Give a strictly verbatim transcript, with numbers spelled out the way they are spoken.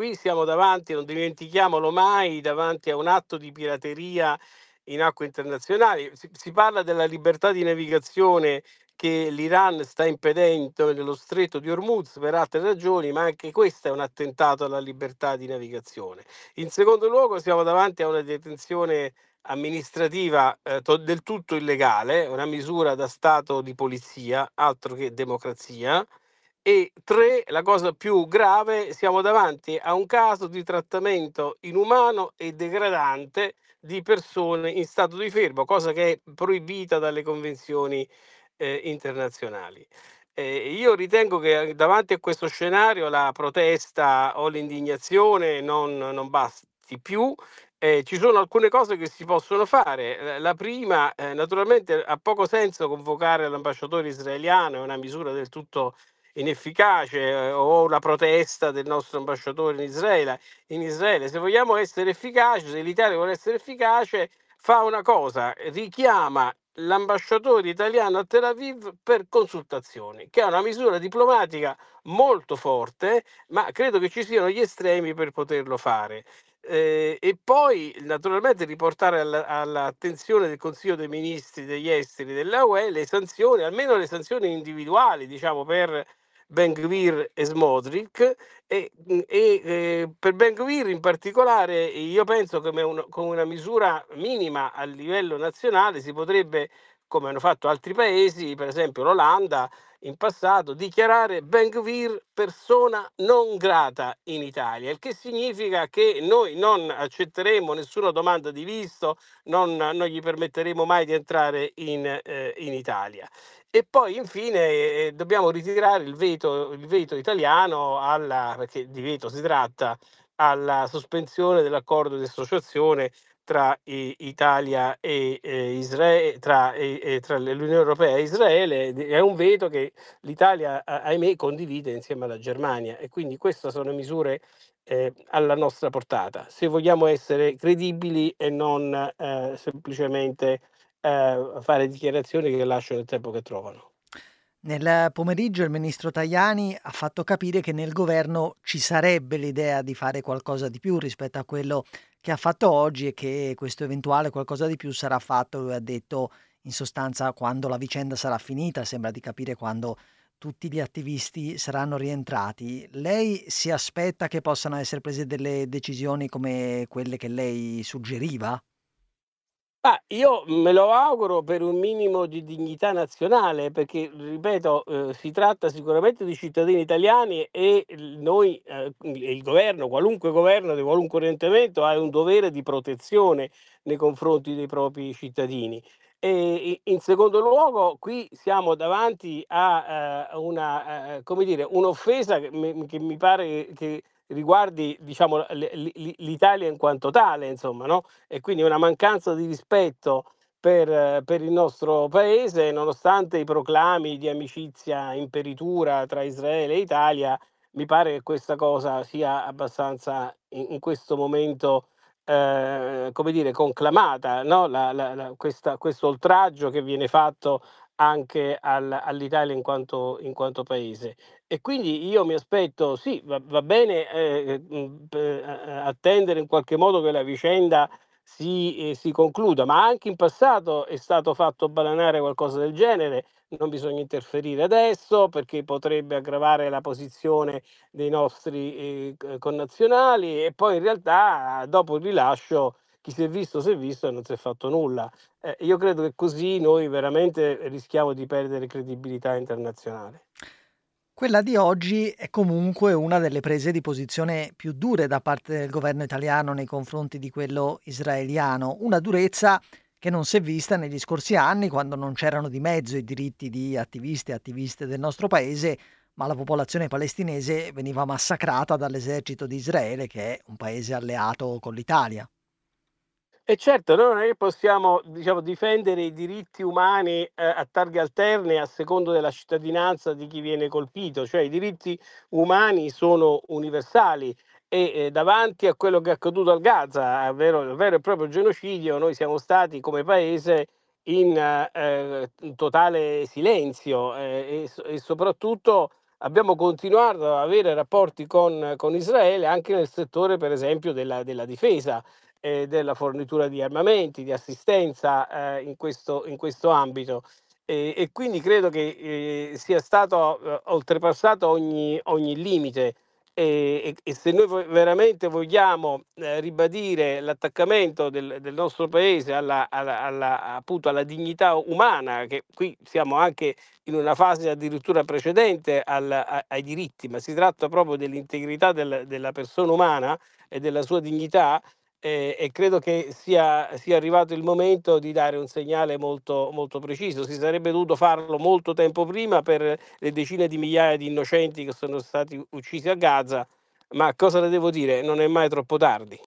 qui siamo davanti, non dimentichiamolo mai, davanti a un atto di pirateria in acque internazionali. Si si parla della libertà di navigazione che l'Iran sta impedendo nello stretto di Hormuz per altre ragioni, ma anche questo è un attentato alla libertà di navigazione. In secondo luogo siamo davanti a una detenzione amministrativa, ehm, to del tutto illegale, una misura da stato di polizia, altro che democrazia. E tre, la cosa più grave, siamo davanti a un caso di trattamento inumano e degradante di persone in stato di fermo, cosa che è proibita dalle convenzioni, ehm, internazionali. Ehm, io ritengo che davanti a questo scenario la protesta o l'indignazione non non basti più. Ehm, ci sono alcune cose che si possono fare. L la prima, ehm, naturalmente ha poco senso convocare l'ambasciatore israeliano, è una misura del tutto inefficace, ehm, o una protesta del nostro ambasciatore in Israele in Israele. Se vogliamo essere efficaci, se l'Italia vuole essere efficace, fa una cosa: richiama l'ambasciatore italiano a Tel Aviv per consultazioni, che è una misura diplomatica molto forte, ma credo che ci siano gli estremi per poterlo fare. Ehm, e poi naturalmente riportare alla all'attenzione del Consiglio dei Ministri degli Esteri della U E le sanzioni, almeno le sanzioni individuali, diciamo, per Ben Gvir e Smotrich. E, mhmm, e, ehm, per Ben Gvir in particolare io penso come un come una misura minima a livello nazionale si potrebbe, come hanno fatto altri paesi, per esempio l'Olanda in passato, dichiarare Ben Gvir persona non grata in Italia, il che significa che noi non accetteremo nessuna domanda di visto, non non gli permetteremo mai di entrare in ehm, in Italia. E poi infine, ehm, dobbiamo ritirare il veto il veto italiano alla, perché di veto si tratta, alla sospensione dell'accordo di associazione tra i Italia e, ehm, Israe tra e e tra l'Unione Europea e Israele. D è un veto che l'Italia, a ahimè, condivide insieme alla Germania, e quindi queste sono misure, ehm, alla nostra portata, se vogliamo essere credibili e non, ehm, semplicemente, ehm, fare dichiarazioni che lasciano il tempo che trovano. Nel pomeriggio il ministro Tajani ha fatto capire che nel governo ci sarebbe l'idea di fare qualcosa di più rispetto a quello che ha fatto oggi e che questo eventuale qualcosa di più sarà fatto, lui ha detto, in sostanza quando la vicenda sarà finita, sembra di capire quando tutti gli attivisti saranno rientrati. Lei si aspetta che possano essere prese delle decisioni come quelle che lei suggeriva? Ah, io me lo auguro per un minimo di dignità nazionale, perché ripeto, uhm, si tratta sicuramente di cittadini italiani e il noi, ehm, e il governo, qualunque governo di qualunque orientamento, ha un dovere di protezione nei confronti dei propri cittadini. E i in secondo luogo qui siamo davanti a, ehm, una, ehm, come dire, un'offesa che mi che mi pare che riguardi, diciamo, l l l'i l'Italia in quanto tale, insomma, no, e quindi una mancanza di rispetto per per il nostro paese, nonostante i proclami di amicizia imperitura tra Israele e Italia. Mi pare che questa cosa sia abbastanza in in questo momento, ehm, come dire, conclamata, no, la la la questa questo oltraggio che viene fatto anche al all'Italia in quanto in quanto paese. E quindi io mi aspetto, sì, va va bene, ehm, mhmm, p a a attendere in qualche modo che la vicenda si ehm, si concluda, ma anche in passato è stato fatto balenare qualcosa del genere. Non bisogna interferire adesso, perché potrebbe aggravare la posizione dei nostri, ehm, c connazionali, e poi in realtà dopo il rilascio chi si è visto si è visto e non si è fatto nulla. Eh, io credo che così noi veramente rischiamo di perdere credibilità internazionale. Quella di oggi è comunque una delle prese di posizione più dure da parte del governo italiano nei confronti di quello israeliano, una durezza che non si è vista negli scorsi anni quando non c'erano di mezzo i diritti di attivisti e attiviste del nostro paese, ma la popolazione palestinese veniva massacrata dall'esercito di Israele, che è un paese alleato con l'Italia. E certo, noi non è che possiamo, diciamo, difendere i diritti umani, ehm, a targhe alterne a secondo della cittadinanza di chi viene colpito, cioè i diritti umani sono universali e, ehm, davanti a quello che è accaduto a Gaza, a vero il vero e proprio genocidio, noi siamo stati come paese in, ehm, in totale silenzio, ehm, e s e soprattutto abbiamo continuato ad avere rapporti con con Israele anche nel settore, per esempio, della della difesa e della fornitura di armamenti, di assistenza, ehm, in questo in questo ambito. E e quindi credo che, ehm, sia stato, uhm, oltrepassato ogni ogni limite. E e e se noi vo veramente vogliamo, ehm, ribadire l'attaccamento del del nostro paese alla alla alla appunto alla dignità umana, che qui siamo anche in una fase addirittura precedente al a ai diritti, ma si tratta proprio dell'integrità del della persona umana e della sua dignità, ehm, e credo che sia sia arrivato il momento di dare un segnale molto molto preciso. Si sarebbe dovuto farlo molto tempo prima per le decine di migliaia di innocenti che sono stati uccisi a Gaza, ma cosa le devo dire, non è mai troppo tardi.